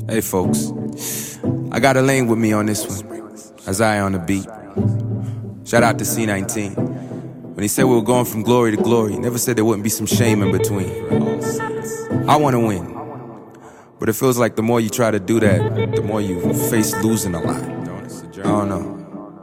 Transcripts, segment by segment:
Hey folks, I got Elaine with me on this one, Isaiah on the beat. Shout out to C19. When he said we were going from glory to glory, he never said there wouldn't be some shame in between. I want to win, but it feels like the more you try to do that, the more you face losing a lot. I don't know.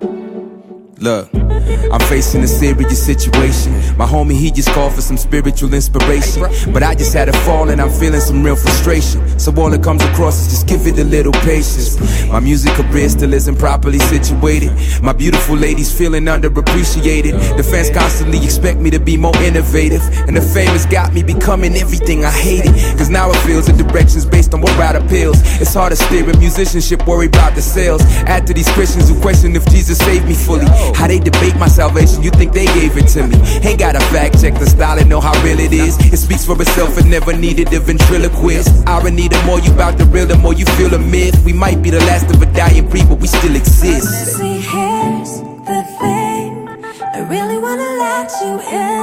Look, I'm facing a serious situation. My homie, he just called for some spiritual inspiration, but I just had a fall and I'm feeling some real frustration. So all that comes across is just give it a little patience. My music career still isn't properly situated. My beautiful lady's feeling underappreciated. The fans constantly expect me to be more innovative, and the fame has got me becoming everything I hated. Cause now it feels the direction's based on what route appeals. It's hard to steer in musicianship, worry about the sales. Add to these Christians who question if Jesus saved me fully. How they debate my salvation, you think they gave it to me. Ain't gotta fact check the style and know how real it is. It speaks for itself and never needed a ventriloquist. Irony, the more you bout the real, the more you feel a myth. We might be the last of a dying breed, but we still exist. See, here's the thing, I really wanna let you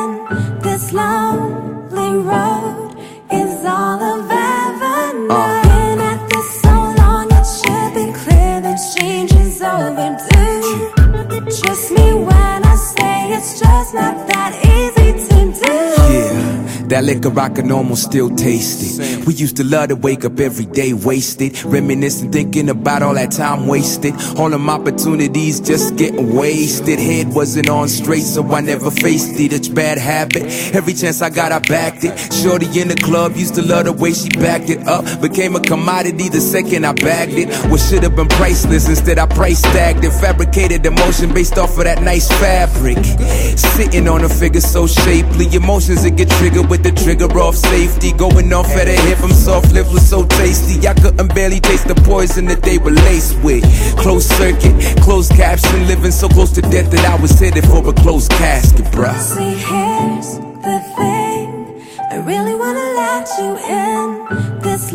in. This lonely road is all I've ever known. Been at this so long, it should be clear that change is overdue. Trust me when I say it's just not that easy to do. Yeah, that liquor I can almost still taste it. We used to love to wake up every day wasted, reminiscing, thinking about all that time wasted. All them opportunities just getting wasted. Head wasn't on straight, so I never faced it. It's bad habit. Every chance I got, I backed it. Shorty in the club used to love the way she backed it up. Became a commodity the second I bagged it. What should have been priceless, instead I price tagged it. Fabricated emotion based off of that nice fabric. Sitting on a figure so shapely. Emotions that get triggered with the trigger off safety. Going off at a hip, I'm soft lips was so tasty. I couldn't barely taste the poison that they were laced with. Closed circuit, closed caption. Living so close to death that I was headed for a closed casket, bruh. See, here's the thing, I really wanna let you in. This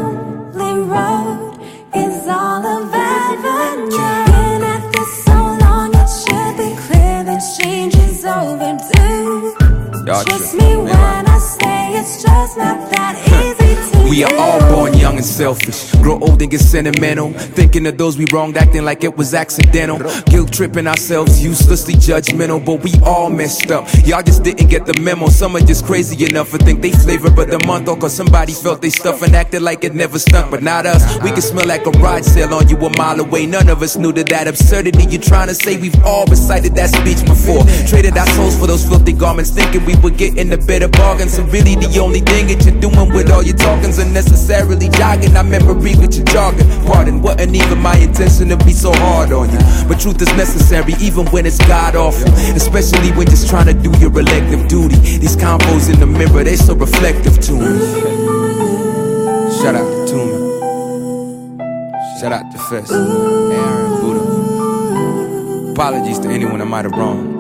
lonely road is all I've ever known. Been at this so long, it should be clear that change is overdue. Trust me when I say it's just not that easy to We are all born young and selfish, grow old and get sentimental, thinking of those we wronged, acting like it was accidental. Guilt tripping ourselves, uselessly judgmental, but we all messed up. Y'all just didn't get the memo. Some are just crazy enough to think they flavor of the month, or cause somebody felt they stuff and acted like it never stunk. But not us, we can smell like a ride sale on you a mile away. None of us knew that absurdity you're trying to say. We've all recited that speech before, traded our souls for those filthy garments, thinking we would get in the better bargains. And really the only thing that you're doing with all your talking's unnecessarily jogging our memory with your jargon. Pardon, wasn't even my intention to be so hard on you, but truth is necessary even when it's god awful, especially when just trying to do your elective duty. These combos in the mirror, they so reflective to me. Shout out to Tuma. Shout out to Fest, Aaron, Buddha. Apologies to anyone I might have wronged.